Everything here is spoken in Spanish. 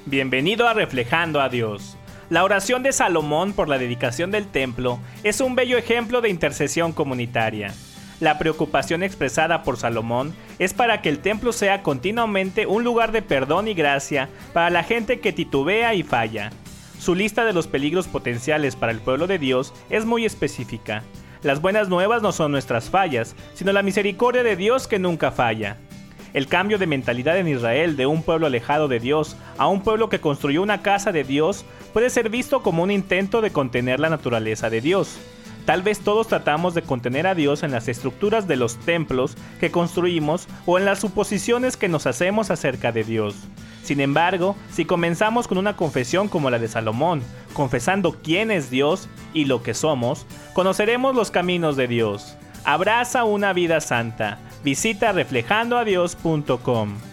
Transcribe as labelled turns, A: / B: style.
A: Bienvenido a Reflejando a Dios. La oración de Salomón por la dedicación del templo es un bello ejemplo de intercesión comunitaria. La preocupación expresada por Salomón es para que el templo sea continuamente un lugar de perdón y gracia para la gente que titubea y falla. Su lista de los peligros potenciales para el pueblo de Dios es muy específica. Las buenas nuevas no son nuestras fallas, sino la misericordia de Dios que nunca falla. El cambio de mentalidad en Israel de un pueblo alejado de Dios a un pueblo que construyó una casa de Dios puede ser visto como un intento de contener la naturaleza de Dios. Tal vez todos tratamos de contener a Dios en las estructuras de los templos que construimos o en las suposiciones que nos hacemos acerca de Dios. Sin embargo, si comenzamos con una confesión como la de Salomón, confesando quién es Dios y lo que somos, conoceremos los caminos de Dios. Abraza una vida santa. Visita reflejandoadios.com.